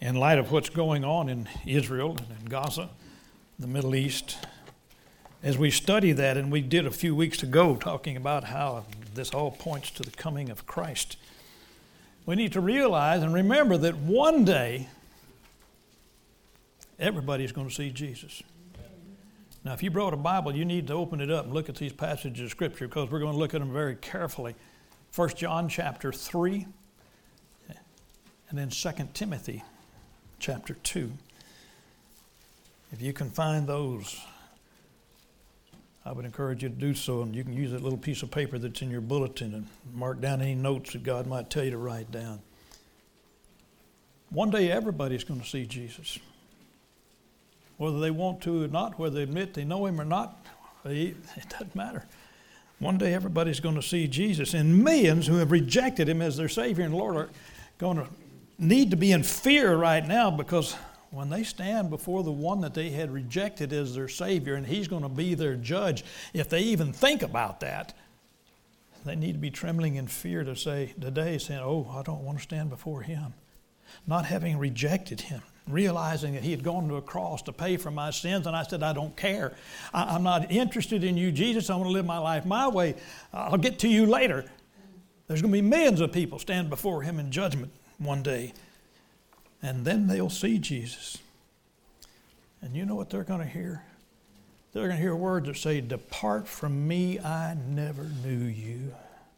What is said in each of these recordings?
in light of what's going on in Israel and in Gaza, the Middle East, as we study that, and we did a few weeks ago talking about how this all points to the coming of Christ, we need to realize and remember that one day everybody's going to see Jesus. Now, if you brought a Bible, you need to open it up and look at these passages of Scripture, because we're going to look at them very carefully. 1 John chapter 3, and then 2 Timothy chapter 2. If you can find those, I would encourage you to do so, and you can use that little piece of paper that's in your bulletin and mark down any notes that God might tell you to write down. One day everybody's going to see Jesus. Whether they want to or not, whether they admit they know him or not, it doesn't matter. One day everybody's going to see Jesus, and millions who have rejected him as their Savior and Lord are going to need to be in fear right now, because when they stand before the one that they had rejected as their Savior, and he's going to be their judge, if they even think about that, they need to be trembling in fear to say today, saying, oh, I don't want to stand before him. Not having rejected him, realizing that he had gone to a cross to pay for my sins, and I said, I don't care. I'm not interested in you, Jesus. I want to live my life my way. I'll get to you later. There's going to be millions of people stand before him in judgment one day. And then they'll see Jesus. And you know what they're going to hear? They're going to hear words that say, depart from me, I never knew you.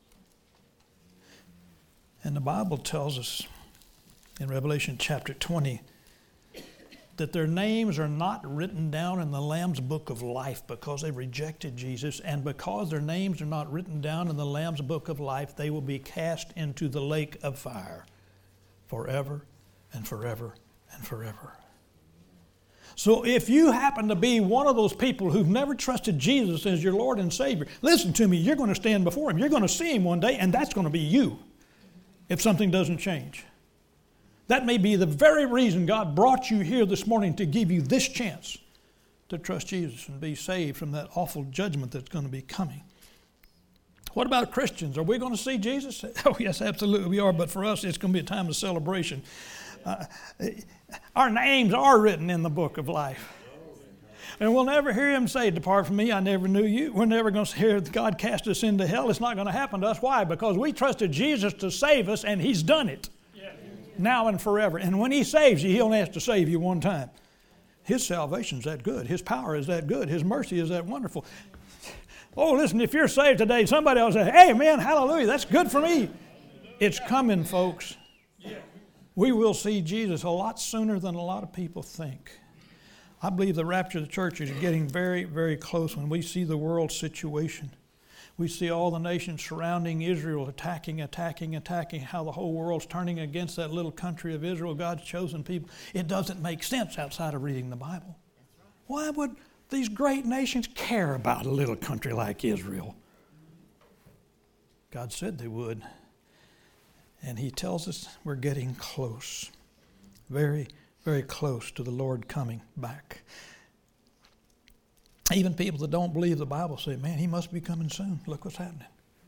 And the Bible tells us in Revelation chapter 20 that their names are not written down in the Lamb's book of life because they rejected Jesus. And because their names are not written down in the Lamb's book of life, they will be cast into the lake of fire forever and forever and forever. So if you happen to be one of those people who've never trusted Jesus as your Lord and Savior, listen to me, you're going to stand before him. You're going to see him one day, and that's going to be you if something doesn't change. That may be the very reason God brought you here this morning, to give you this chance to trust Jesus and be saved from that awful judgment that's going to be coming. What about Christians? Are we going to see Jesus? Oh, yes, absolutely we are. But for us, it's going to be a time of celebration. Our names are written in the book of life. And we'll never hear him say, depart from me, I never knew you. We're never going to hear God cast us into hell. It's not going to happen to us. Why? Because we trusted Jesus to save us, and he's done it. Now and forever. And when he saves you, he only has to save you one time. His salvation's that good. His power is that good. His mercy is that wonderful. Oh, listen, if you're saved today, somebody will say, hey, man, hallelujah, that's good for me. It's coming, folks. We will see Jesus a lot sooner than a lot of people think. I believe the rapture of the church is getting very, very close. When we see the world situation, we see all the nations surrounding Israel, attacking, how the whole world's turning against that little country of Israel, God's chosen people. It doesn't make sense outside of reading the Bible. Why would these great nations care about a little country like Israel? God said they would. And he tells us we're getting close. Very, very close to the Lord coming back. Even people that don't believe the Bible say, man, he must be coming soon. Look what's happening.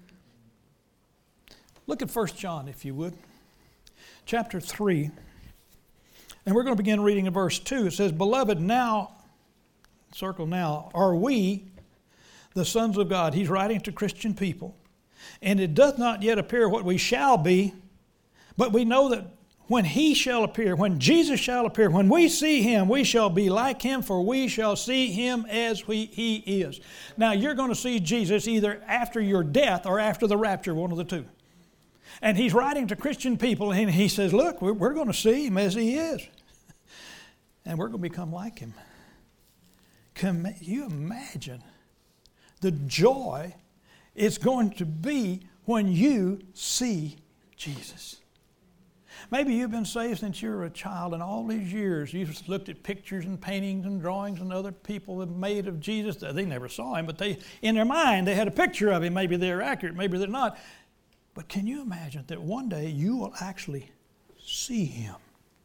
Look at 1 John, if you would. Chapter 3. And we're going to begin reading in verse 2. It says, beloved, now, circle now, are we the sons of God? He's writing to Christian people. And it doth not yet appear what we shall be, but we know that when he shall appear, when Jesus shall appear, when we see him, we shall be like him, for we shall see him as he is. Now, you're going to see Jesus either after your death or after the rapture, one of the two. And he's writing to Christian people, and he says, look, we're going to see him as he is. And we're going to become like him. Can you imagine the joy it's going to be when you see Jesus? Maybe you've been saved since you were a child, and all these years you've looked at pictures and paintings and drawings and other people have made of Jesus. They never saw him, but in their mind they had a picture of him. Maybe they're accurate, maybe they're not. But can you imagine that one day you will actually see him?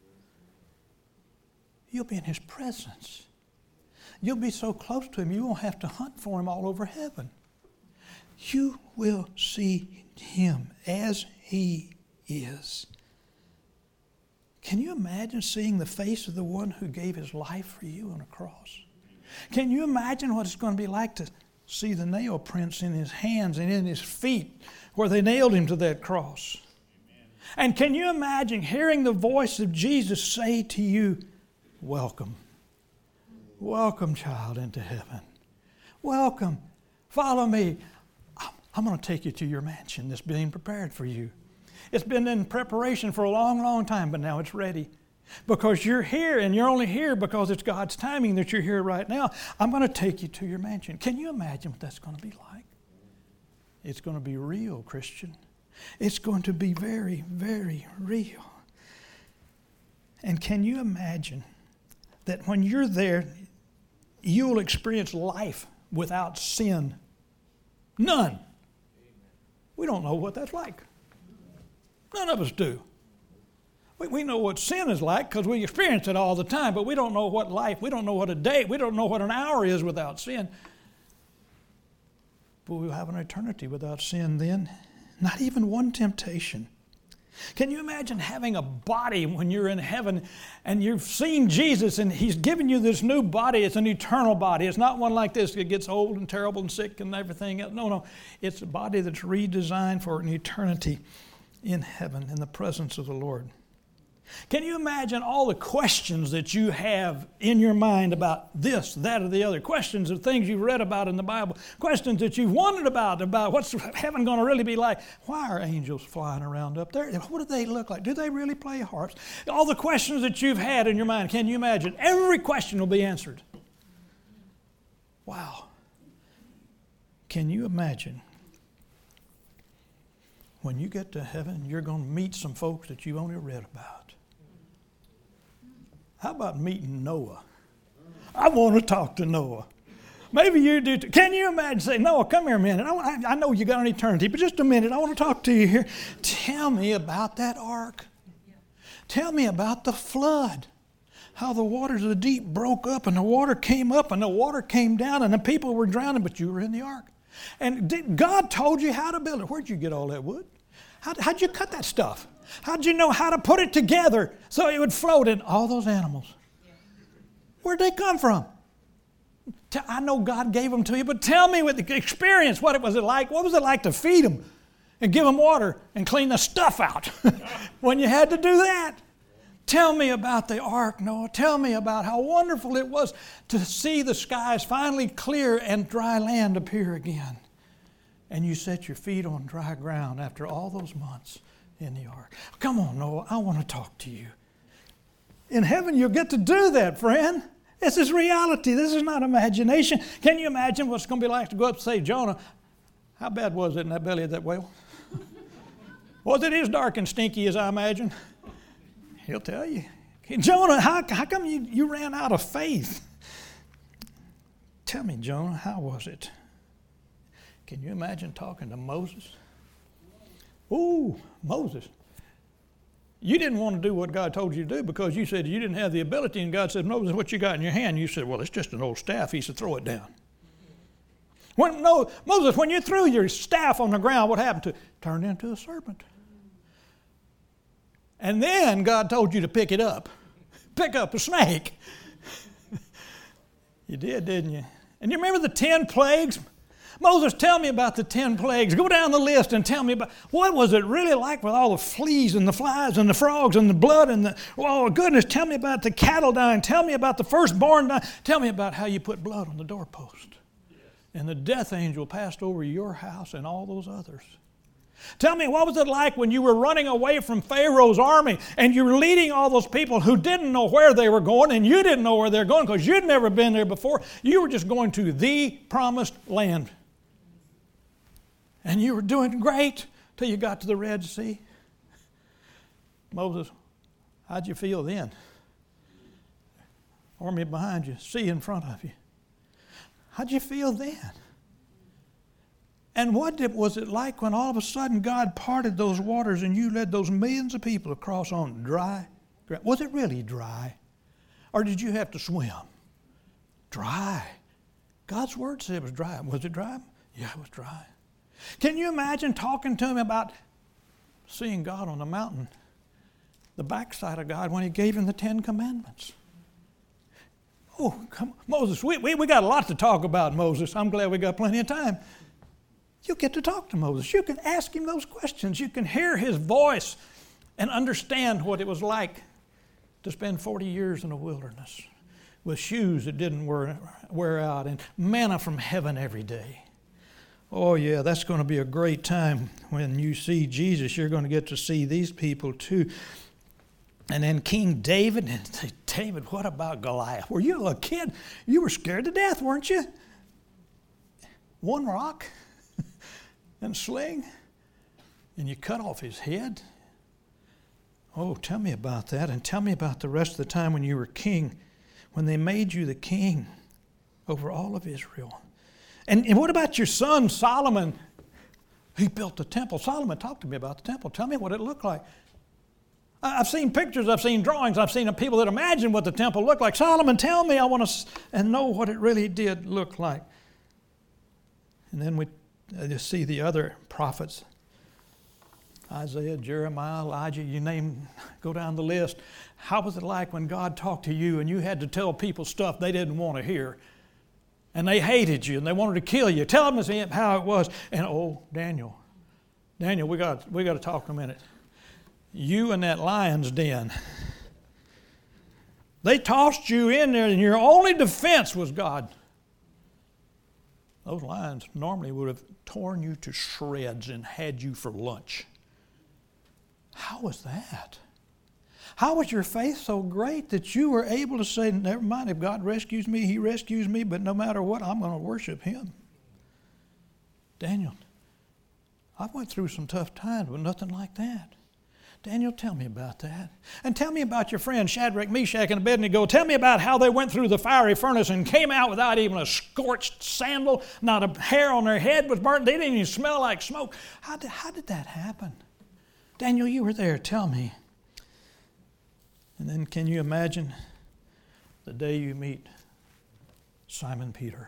You'll be in his presence. You'll be so close to him you won't have to hunt for him all over heaven. You will see him as he is. Can you imagine seeing the face of the one who gave his life for you on a cross? Can you imagine what it's going to be like to see the nail prints in his hands and in his feet where they nailed him to that cross? And can you imagine hearing the voice of Jesus say to you, welcome. Welcome, child, into heaven. Welcome. Follow me. I'm going to take you to your mansion that's being prepared for you. It's been in preparation for a long, long time, but now it's ready. Because you're here, and you're only here because it's God's timing that you're here right now. I'm going to take you to your mansion. Can you imagine what that's going to be like? It's going to be real, Christian. It's going to be very, very real. And can you imagine that when you're there, you'll experience life without sin? None. We don't know what that's like. None of us do. We know what sin is like because we experience it all the time, but we don't know what life, we don't know what a day, we don't know what an hour is without sin. But we'll have an eternity without sin then. Not even one temptation. Can you imagine having a body when you're in heaven and you've seen Jesus and He's given you this new body? It's an eternal body. It's not one like this that gets old and terrible and sick and everything else. No. It's a body that's redesigned for an eternity in heaven in the presence of the Lord. Can you imagine all the questions that you have in your mind about this, that, or the other? Questions of things you've read about in the Bible. Questions that you've wondered about what's heaven going to really be like. Why are angels flying around up there? What do they look like? Do they really play harps? All the questions that you've had in your mind, can you imagine? Every question will be answered. Wow. Can you imagine? When you get to heaven, you're going to meet some folks that you've only read about. How about meeting Noah? I want to talk to Noah. Maybe you do too. Can you imagine saying, Noah, come here a minute. I know you got an eternity, but just a minute. I want to talk to you here. Tell me about that ark. Tell me about the flood. How the waters of the deep broke up and the water came up and the water came down and the people were drowning, but you were in the ark. And God told you how to build it. Where'd you get all that wood? How'd you cut that stuff? How'd you know how to put it together so it would float in all those animals? Where'd they come from? I know God gave them to you, but tell me with the experience, what was it like? What was it like to feed them and give them water and clean the stuff out when you had to do that? Tell me about the ark, Noah. Tell me about how wonderful it was to see the skies finally clear and dry land appear again. And you set your feet on dry ground after all those months in the ark. Come on, Noah, I want to talk to you. In heaven, you'll get to do that, friend. This is reality. This is not imagination. Can you imagine what it's going to be like to go up and say, Jonah, how bad was it in that belly of that whale? Was it as dark and stinky as I imagine? He'll tell you. Jonah, how come you ran out of faith? Tell me, Jonah, how was it? Can you imagine talking to Moses? Ooh, Moses. You didn't want to do what God told you to do because you said you didn't have the ability, and God said, Moses, what you got in your hand? You said, well, it's just an old staff. He said, throw it down. Moses, when you threw your staff on the ground, what happened to it? Turned into a serpent. And then God told you to pick it up. Pick up a snake. You did, didn't you? And you remember the 10 plagues? Moses, tell me about the 10 plagues. Go down the list and tell me about what was it really like with all the fleas and the flies and the frogs and the blood and the, oh goodness, tell me about the cattle dying. Tell me about the firstborn dying. Tell me about how you put blood on the doorpost. And the death angel passed over your house and all those others. Tell me, what was it like when you were running away from Pharaoh's army and you were leading all those people who didn't know where they were going and you didn't know where they were going because you'd never been there before. You were just going to the promised land. And you were doing great till you got to the Red Sea. Moses, how'd you feel then? Army behind you, sea in front of you. How'd you feel then? And what was it like when all of a sudden God parted those waters and you led those millions of people across on dry ground? Was it really dry? Or did you have to swim? Dry. God's word said it was dry. Was it dry? Yeah, it was dry. Can you imagine talking to him about seeing God on the mountain, the backside of God when he gave him the 10 Commandments. Oh, come on. Moses, we got a lot to talk about, Moses. I'm glad we got plenty of time. You get to talk to Moses. You can ask him those questions. You can hear his voice and understand what it was like to spend 40 years in the wilderness with shoes that didn't wear out and manna from heaven every day. Oh, yeah, that's going to be a great time when you see Jesus. You're going to get to see these people too. And then King David, and say, David, what about Goliath? Were you a kid? You were scared to death, weren't you? One rock and sling, and you cut off his head. Oh, tell me about that, and tell me about the rest of the time when you were king, when they made you the king over all of Israel. And what about your son Solomon? He built the temple. Solomon, talk to me about the temple. Tell me what it looked like. I've seen pictures, I've seen drawings, I've seen people that imagine what the temple looked like. Solomon, tell me, I want to and know what it really did look like. And then we just see the other prophets, Isaiah, Jeremiah, Elijah, you name, go down the list. How was it like when God talked to you and you had to tell people stuff they didn't want to hear? And they hated you and they wanted to kill you. Tell them how it was. And Daniel, we got to talk a minute. You in that lion's den. They tossed you in there and your only defense was God. Those lions normally would have torn you to shreds and had you for lunch. How was that? How was your faith so great that you were able to say, never mind, if God rescues me, he rescues me, but no matter what, I'm going to worship him? Daniel, I went through some tough times, but nothing like that. Daniel, tell me about that. And tell me about your friends, Shadrach, Meshach, and Abednego. Tell me about how they went through the fiery furnace and came out without even a scorched sandal, not a hair on their head was burnt. They didn't even smell like smoke. How did that happen? Daniel, you were there. Tell me. And then can you imagine the day you meet Simon Peter?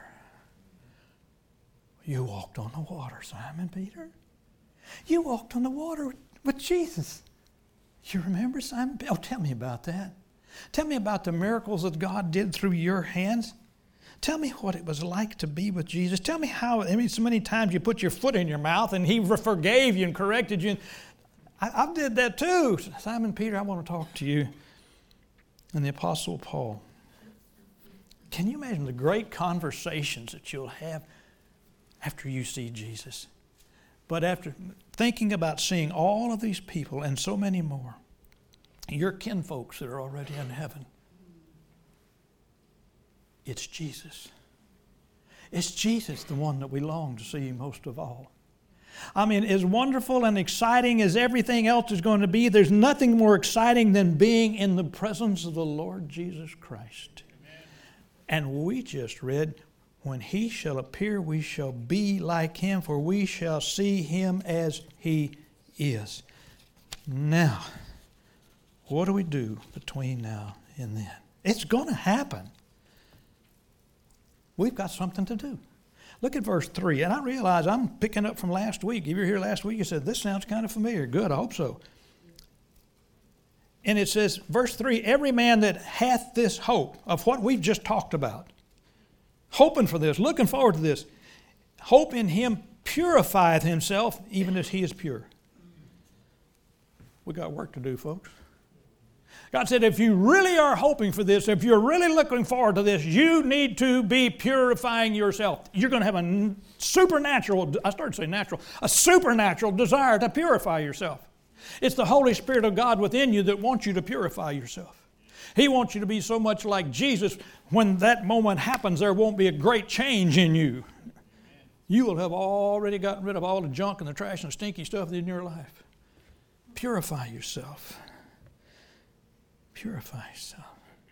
You walked on the water, Simon Peter. You walked on the water with Jesus. You remember Simon? Oh, tell me about that. Tell me about the miracles that God did through your hands. Tell me what it was like to be with Jesus. Tell me how, so many times you put your foot in your mouth and he forgave you and corrected you. I did that too. Simon Peter, I want to talk to you. And the Apostle Paul. Can you imagine the great conversations that you'll have after you see Jesus? But after thinking about seeing all of these people and so many more, your kinfolks that are already in heaven, it's Jesus. It's Jesus, the one that we long to see most of all. I mean, as wonderful and exciting as everything else is going to be, there's nothing more exciting than being in the presence of the Lord Jesus Christ. Amen. And we just read, when he shall appear, we shall be like him, for we shall see him as he is. Now, what do we do between now and then? It's going to happen. We've got something to do. Look at verse 3. And I realize I'm picking up from last week. If you were here last week, you said, this sounds kind of familiar. Good, I hope so. And it says, verse 3, every man that hath this hope of what we've just talked about, hoping for this, looking forward to this, hope in him purifieth himself even as he is pure. We got work to do, folks. God said, if you really are hoping for this, if you're really looking forward to this, you need to be purifying yourself. You're going to have a supernatural desire to purify yourself. It's the Holy Spirit of God within you that wants you to purify yourself. He wants you to be so much like Jesus. When that moment happens, there won't be a great change in you. You will have already gotten rid of all the junk and the trash and the stinky stuff in your life. Purify yourself. Purify yourself.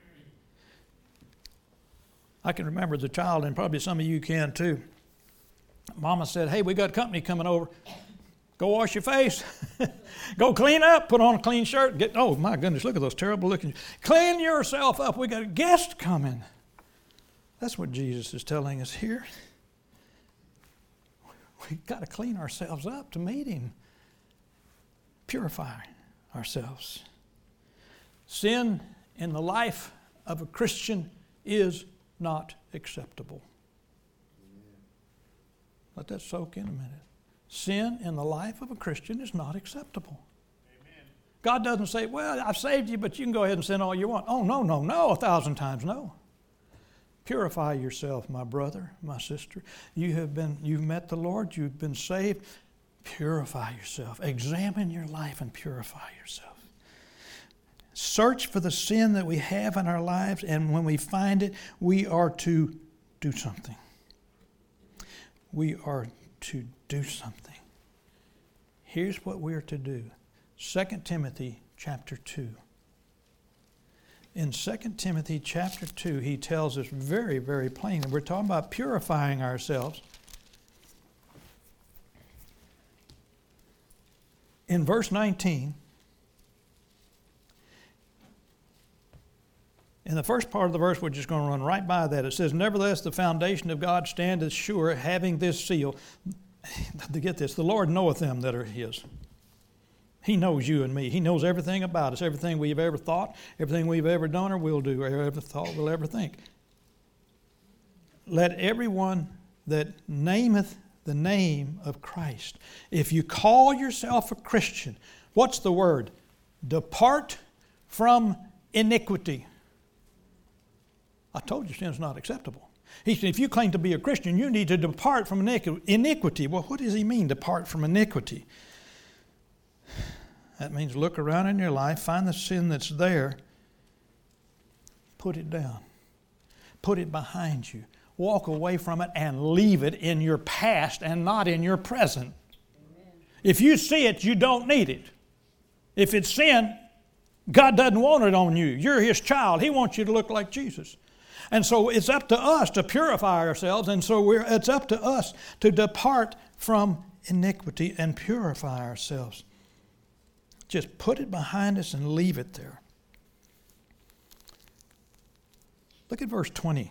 I can remember as a child, and probably some of you can too. Mama said, hey, we got company coming over. Go wash your face. Go clean up. Put on a clean shirt. Oh, my goodness, look at those terrible looking. Clean yourself up. We got a guest coming. That's what Jesus is telling us here. We've got to clean ourselves up to meet him. Purify ourselves. Sin in the life of a Christian is not acceptable. Let that soak in a minute. Sin in the life of a Christian is not acceptable. Amen. God doesn't say, well, I've saved you, but you can go ahead and sin all you want. Oh, no, 1,000 times no. Purify yourself, my brother, my sister. You've met the Lord, you've been saved. Purify yourself. Examine your life and purify yourself. Search for the sin that we have in our lives, and when we find it, we are to do something. We are to do something. Here's what we are to do. 2 Timothy chapter 2. In 2 Timothy chapter 2, he tells us very, very plainly. We're talking about purifying ourselves. In verse 19, in the first part of the verse, we're just going to run right by that. It says, nevertheless, the foundation of God standeth sure, having this seal. To get this, the Lord knoweth them that are his. He knows you and me. He knows everything about us, everything we've ever thought, everything we've ever done or will do, or ever thought we'll ever think. Let everyone that nameth the name of Christ. If you call yourself a Christian, what's the word? Depart from iniquity. I told you sin's not acceptable. He said, if you claim to be a Christian, you need to depart from iniquity. Well, what does he mean, depart from iniquity? That means look around in your life, find the sin that's there, put it down, put it behind you, walk away from it and leave it in your past and not in your present. Amen. If you see it, you don't need it. If it's sin, God doesn't want it on you. You're His child. He wants you to look like Jesus. And so it's up to us to purify ourselves, and so it's up to us to depart from iniquity and purify ourselves. Just put it behind us and leave it there. Look at verse 20.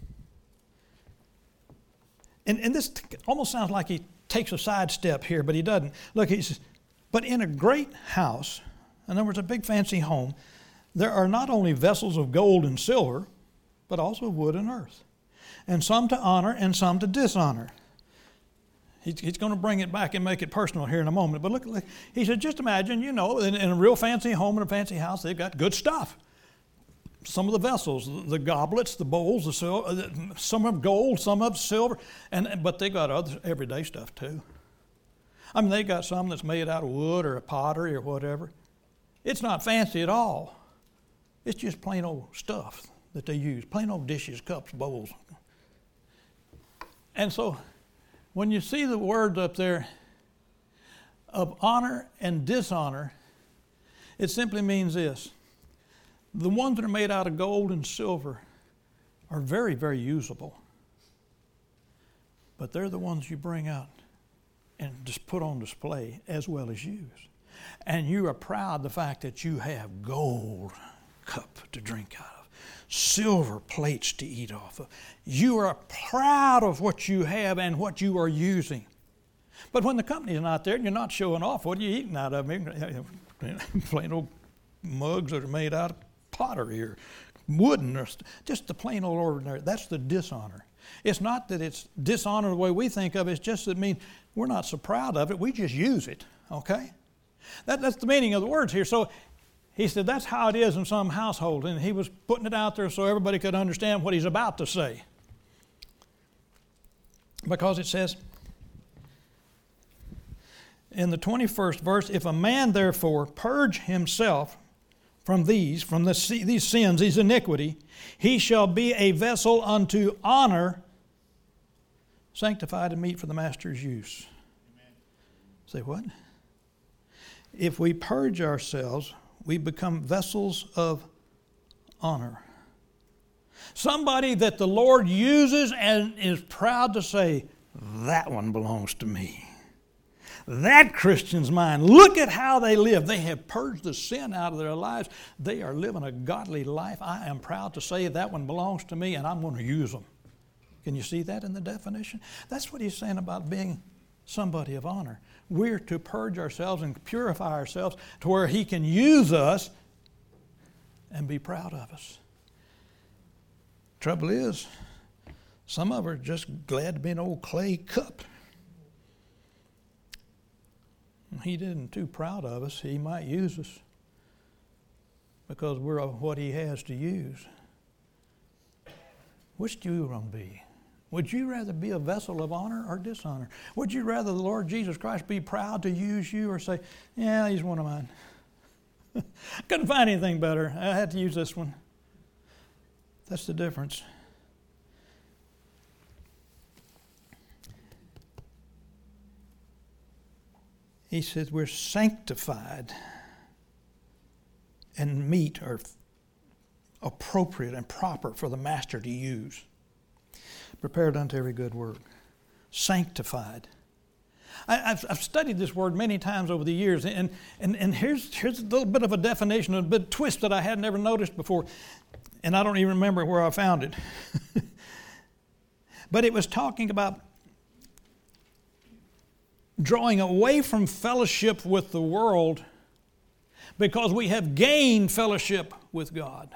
And this almost sounds like he takes a sidestep here, but he doesn't. Look, he says, but in a great house, in other words, a big fancy home, there are not only vessels of gold and silver, but also wood and earth, and some to honor and some to dishonor. He's going to bring it back and make it personal here in a moment. But look, he said, just imagine, in a real fancy home, in a fancy house, they've got good stuff. Some of the vessels, the goblets, the bowls, the silver, some of gold, some of silver, but they got other everyday stuff too. I mean, they got some that's made out of wood or a pottery or whatever. It's not fancy at all. It's just plain old stuff that they use, plain old dishes, cups, bowls. And so when you see the words up there of honor and dishonor, it simply means this. The ones that are made out of gold and silver are very, very usable. But they're the ones you bring out and just put on display as well as use. And you are proud of the fact that you have gold cup to drink out of, silver plates to eat off of. You are proud of what you have and what you are using. But when the company's not there and you're not showing off, what are you eating out of? Plain old mugs that are made out of pottery or wooden or just the plain old ordinary. That's the dishonor. It's not that it's dishonor the way we think of it. It's just that we're not so proud of it. We just use it, okay? That's the meaning of the words here. So he said that's how it is in some households, and he was putting it out there so everybody could understand what he's about to say. Because it says in the 21st verse, if a man therefore purge himself from these sins, these iniquity, he shall be a vessel unto honor, sanctified and meet for the master's use. Amen. Say what? If we purge ourselves, we become vessels of honor. Somebody that the Lord uses and is proud to say, that one belongs to me. That Christian's mine. Look at how they live. They have purged the sin out of their lives. They are living a godly life. I am proud to say that one belongs to me, and I'm going to use them. Can you see that in the definition? That's what he's saying about being somebody of honor. We're to purge ourselves and purify ourselves to where he can use us and be proud of us. Trouble is, some of us are just glad to be an old clay cup. He isn't too proud of us. He might use us because we're what He has to use. Which do you want to be? Would you rather be a vessel of honor or dishonor? Would you rather the Lord Jesus Christ be proud to use you or say, yeah, He's one of mine? I couldn't find anything better. I had to use this one. That's the difference. He says we're sanctified and meet or appropriate and proper for the Master to use. Prepared unto every good work. Sanctified. I've studied this word many times over the years, and here's a little bit of a definition, a bit of twist that I had never noticed before, and I don't even remember where I found it. But it was talking about drawing away from fellowship with the world because we have gained fellowship with God.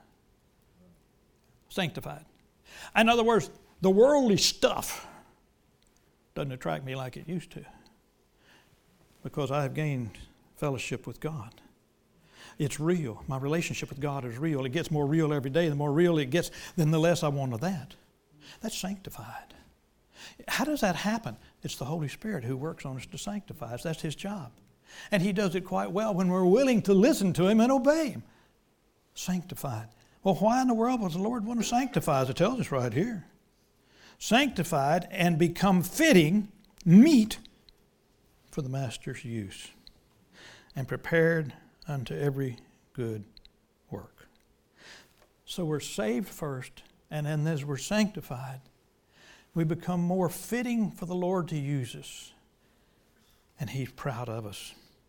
Sanctified. In other words, the worldly stuff doesn't attract me like it used to because I have gained fellowship with God. It's real. My relationship with God is real. It gets more real every day. The more real it gets, then the less I want of that. That's sanctified. How does that happen? It's the Holy Spirit who works on us to sanctify us. That's His job. And He does it quite well when we're willing to listen to Him and obey Him. Sanctified. Well, why in the world does the Lord want to sanctify us? It tells us right here. Sanctified and become fitting meet for the Master's use and prepared unto every good work. So we're saved first, and then as we're sanctified, we become more fitting for the Lord to use us, and He's proud of us.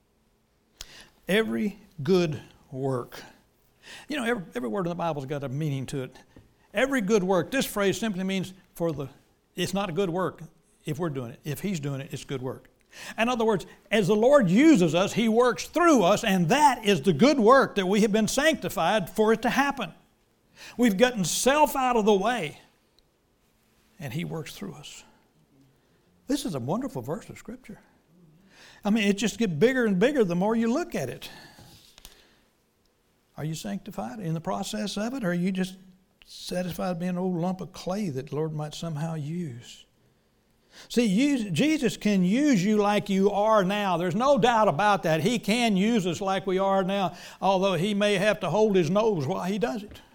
Every good work. You know, every word in the Bible's got a meaning to it. Every good work, this phrase simply means it's not a good work if we're doing it. If He's doing it, it's good work. In other words, as the Lord uses us, He works through us, and that is the good work that we have been sanctified for it to happen. We've gotten self out of the way, and He works through us. This is a wonderful verse of Scripture. I mean, it just gets bigger and bigger the more you look at it. Are you sanctified in the process of it, or are you just satisfied being an old lump of clay that the Lord might somehow use? See, Jesus can use you like you are now. There's no doubt about that. He can use us like we are now, although He may have to hold His nose while He does it.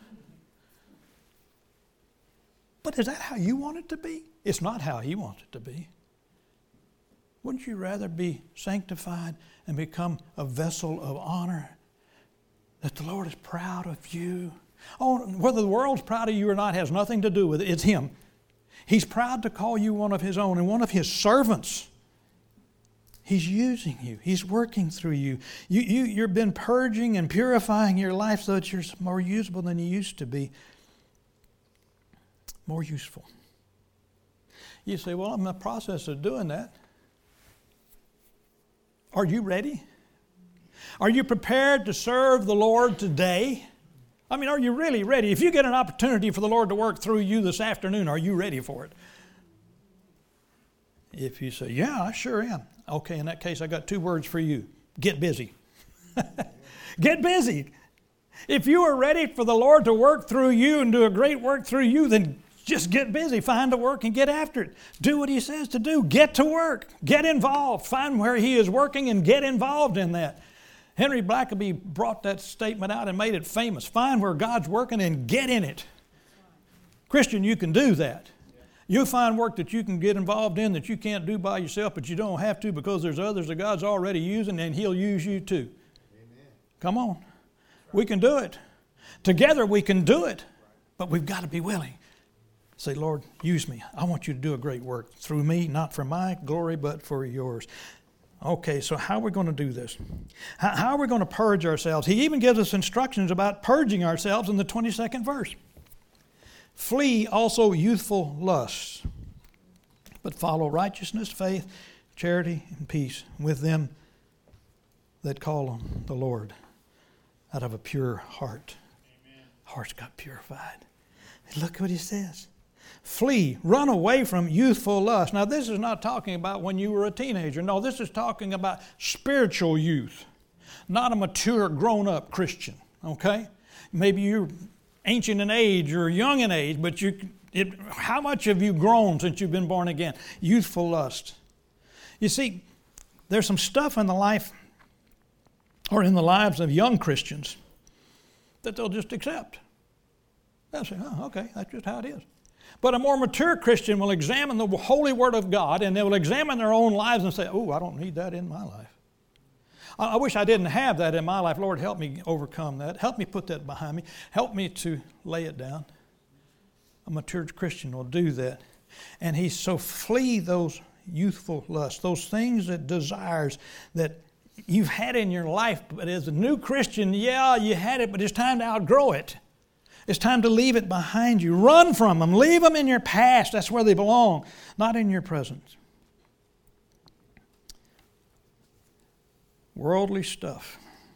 But is that how you want it to be? It's not how He wants it to be. Wouldn't you rather be sanctified and become a vessel of honor, that the Lord is proud of you? Oh, whether the world's proud of you or not has nothing to do with it. It's Him. He's proud to call you one of His own and one of His servants. He's using you. He's working through you. You've been purging and purifying your life so that you're more usable than you used to be. More useful. You say, well, I'm in the process of doing that. Are you ready? Are you prepared to serve the Lord today? I mean, are you really ready? If you get an opportunity for the Lord to work through you this afternoon, are you ready for it? If you say, yeah, I sure am. Okay, in that case, I got 2 words for you. Get busy. Get busy. If you are ready for the Lord to work through you and do a great work through you, then just get busy. Find the work and get after it. Do what He says to do. Get to work. Get involved. Find where He is working and get involved in that. Henry Blackaby brought that statement out and made it famous. Find where God's working and get in it. Christian, you can do that. You'll find work that you can get involved in that you can't do by yourself, but you don't have to because there's others that God's already using, and He'll use you too. Amen. Come on. We can do it. Together we can do it, but we've got to be willing. Say, Lord, use me. I want you to do a great work through me, not for my glory, but for yours. Okay, so how are we going to do this? How are we going to purge ourselves? He even gives us instructions about purging ourselves in the 22nd verse. Flee also youthful lusts, but follow righteousness, faith, charity, and peace with them that call on the Lord out of a pure heart. hearts got purified. And look what he says. Flee, run away from youthful lust. Now, this is not talking about when you were a teenager. No, this is talking about spiritual youth, not a mature, grown-up Christian, okay? Maybe you're ancient in age or young in age, but how much have you grown since you've been born again? Youthful lust. You see, there's some stuff in the life or in the lives of young Christians that they'll just accept. They'll say, oh, okay, that's just how it is. But a more mature Christian will examine the holy Word of God, and they will examine their own lives and say, oh, I don't need that in my life. I wish I didn't have that in my life. Lord, help me overcome that. Help me put that behind me. Help me to lay it down. A mature Christian will do that. And so flee those youthful lusts, those things that desires that you've had in your life. But as a new Christian, yeah, you had it, but it's time to outgrow it. It's time to leave it behind you. Run from them. Leave them in your past. That's where they belong, not in your present. Worldly stuff.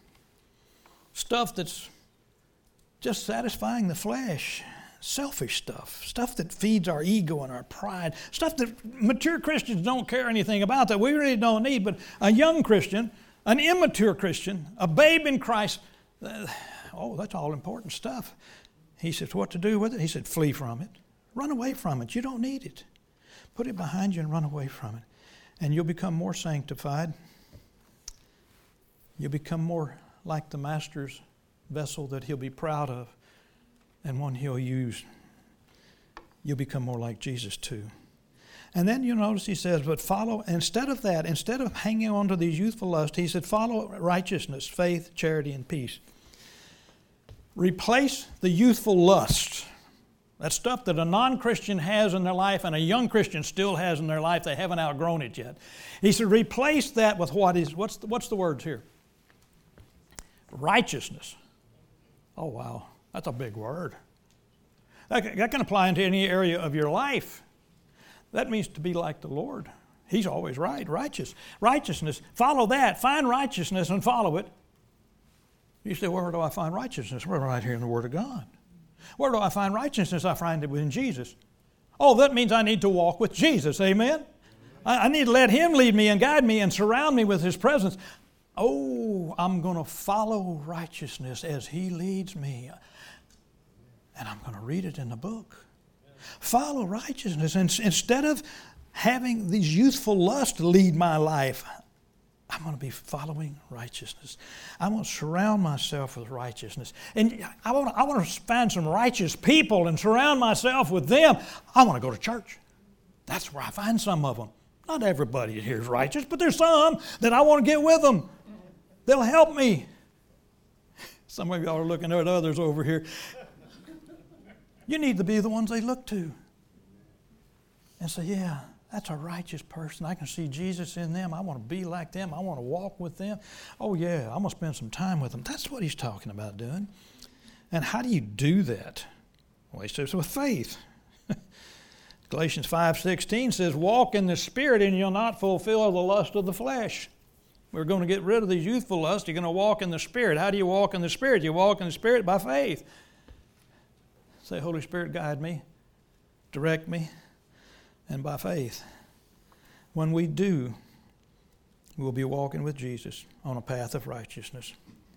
Stuff that's just satisfying the flesh. Selfish stuff. Stuff that feeds our ego and our pride. Stuff that mature Christians don't care anything about, that we really don't need. But a young Christian, an immature Christian, a babe in Christ, that's all important stuff. He says, what to do with it? He said, flee from it. Run away from it. You don't need it. Put it behind you and run away from it. And you'll become more sanctified. You'll become more like the Master's vessel that He'll be proud of and one He'll use. You'll become more like Jesus too. And then you'll notice he says, but follow, instead of hanging on to these youthful lusts, he said, follow righteousness, faith, charity, and peace. Replace the youthful lusts. That stuff that a non-Christian has in their life and a young Christian still has in their life. They haven't outgrown it yet. He said, replace that with what's the words here? Righteousness. Oh, wow. That's a big word. That can apply into any area of your life. That means to be like the Lord. He's always right, righteous. Righteousness. Follow that. Find righteousness and follow it. You say, where do I find righteousness? We're right here in the Word of God. Where do I find righteousness? I find it within Jesus. Oh, that means I need to walk with Jesus. Amen? I need to let Him lead me and guide me and surround me with His presence. Oh, I'm going to follow righteousness as He leads me. And I'm going to read it in the book. Follow righteousness. And instead of having these youthful lusts lead my life, I'm going to be following righteousness. I'm going to surround myself with righteousness. And I want to find some righteous people and surround myself with them. I want to go to church. That's where I find some of them. Not everybody here is righteous, but there's some that I want to get with them. They'll help me. Some of y'all are looking at others over here. You need to be the ones they look to. And say, yeah, that's a righteous person. I can see Jesus in them. I want to be like them. I want to walk with them. Oh, yeah, I'm going to spend some time with them. That's what he's talking about doing. And how do you do that? Well, he says with faith. Galatians 5:16 says, walk in the Spirit and you'll not fulfill the lust of the flesh. We're going to get rid of these youthful lusts. You're going to walk in the Spirit. How do you walk in the Spirit? You walk in the Spirit by faith. Say, Holy Spirit, guide me, direct me, and by faith. When we do, we'll be walking with Jesus on a path of righteousness.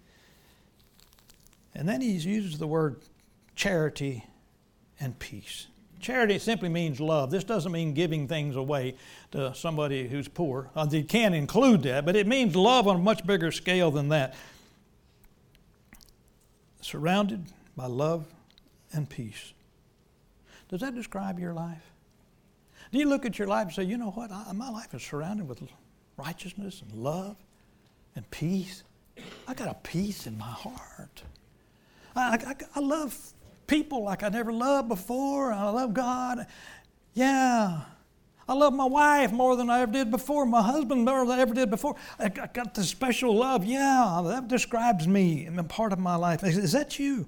And then he uses the word charity and peace. Charity simply means love. This doesn't mean giving things away to somebody who's poor. It can include that, but it means love on a much bigger scale than that. Surrounded by love and peace. Does that describe your life? Do you look at your life and say, you know what, my life is surrounded with righteousness and love and peace. I got a peace in my heart. I love people like I never loved before. I love God. Yeah. I love my wife more than I ever did before. My husband more than I ever did before. I got this special love. Yeah, that describes me and part of my life. Is that you?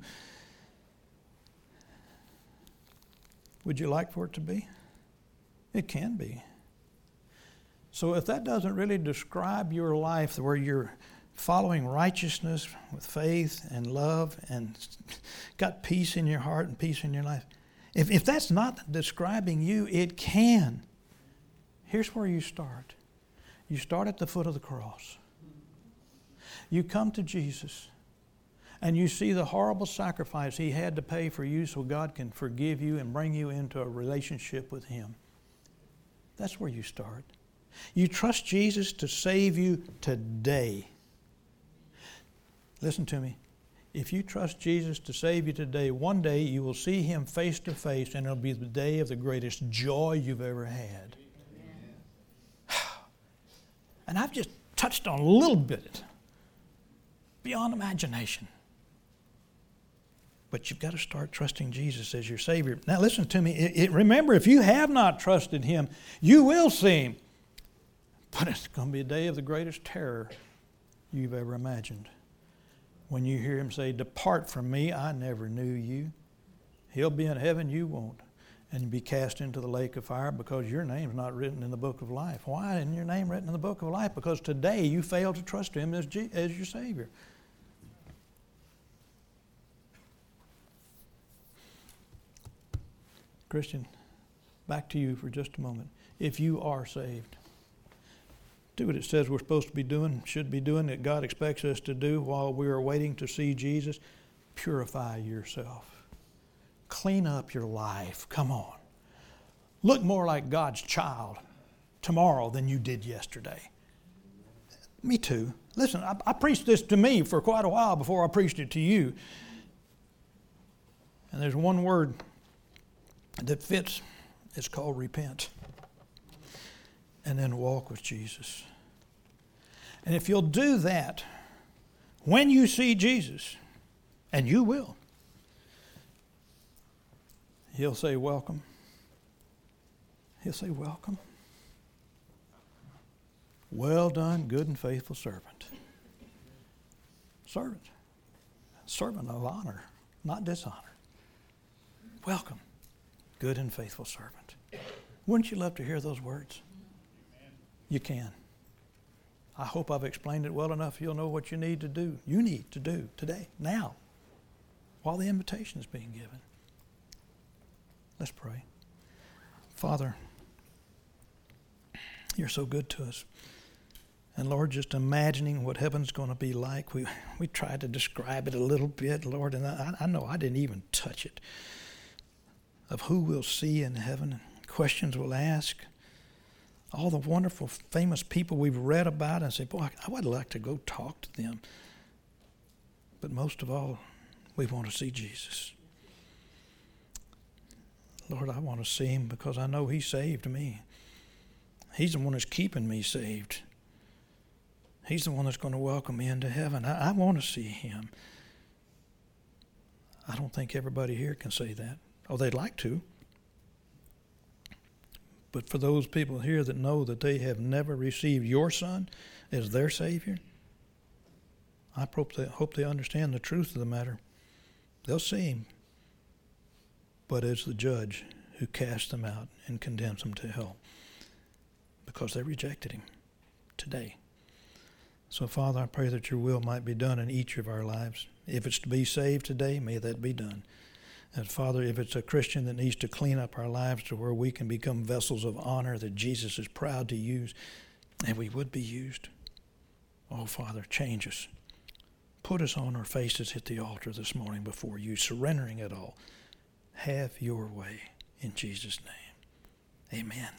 Would you like for it to be? It can be. So if that doesn't really describe your life where you're following righteousness with faith and love and got peace in your heart and peace in your life. If that's not describing you, it can. Here's where you start. You start at the foot of the cross. You come to Jesus and you see the horrible sacrifice He had to pay for you so God can forgive you and bring you into a relationship with Him. That's where you start. You trust Jesus to save you today. Listen to me. If you trust Jesus to save you today, one day you will see Him face to face, and it'll be the day of the greatest joy you've ever had. And I've just touched on a little bit beyond imagination. But you've got to start trusting Jesus as your Savior. Now listen to me. Remember, if you have not trusted Him, you will see Him. But it's going to be a day of the greatest terror you've ever imagined. When you hear Him say, "Depart from me, I never knew you." He'll be in heaven, you won't. And be cast into the lake of fire because your name's not written in the book of life. Why isn't your name written in the book of life? Because today you failed to trust Him as your Savior. Christian, back to you for just a moment. If you are saved, do what it says we're supposed to be doing, should be doing, that God expects us to do while we are waiting to see Jesus. Purify yourself. Clean up your life. Come on. Look more like God's child tomorrow than you did yesterday. Me too. Listen, I preached this to me for quite a while before I preached it to you. And there's one word that fits. It's called repent. And then walk with Jesus. And if you'll do that, when you see Jesus, and you will, He'll say, "Welcome." He'll say, "Welcome. Well done, good and faithful servant." Servant. Servant of honor, not dishonor. Welcome, good and faithful servant. Wouldn't you love to hear those words? You can. I hope I've explained it well enough you'll know what you need to do. You need to do today, now, while the invitation is being given. Let's pray. Father, You're so good to us. And Lord, just imagining what heaven's going to be like, we tried to describe it a little bit, Lord, and I know I didn't even touch it, of who we'll see in heaven, questions we'll ask, all the wonderful, famous people we've read about and say, boy, I would like to go talk to them. But most of all, we want to see Jesus. Lord, I want to see Him because I know He saved me. He's the one that's keeping me saved. He's the one that's going to welcome me into heaven. I want to see Him. I don't think everybody here can say that. Oh, they'd like to. But for those people here that know that they have never received Your Son as their Savior, I hope they understand the truth of the matter. They'll see Him, but as the judge who casts them out and condemns them to hell because they rejected Him today. So, Father, I pray that Your will might be done in each of our lives. If it's to be saved today, may that be done. And Father, if it's a Christian that needs to clean up our lives to where we can become vessels of honor that Jesus is proud to use, and we would be used, oh, Father, change us. Put us on our faces at the altar this morning before You, surrendering it all. Have Your way in Jesus' name. Amen.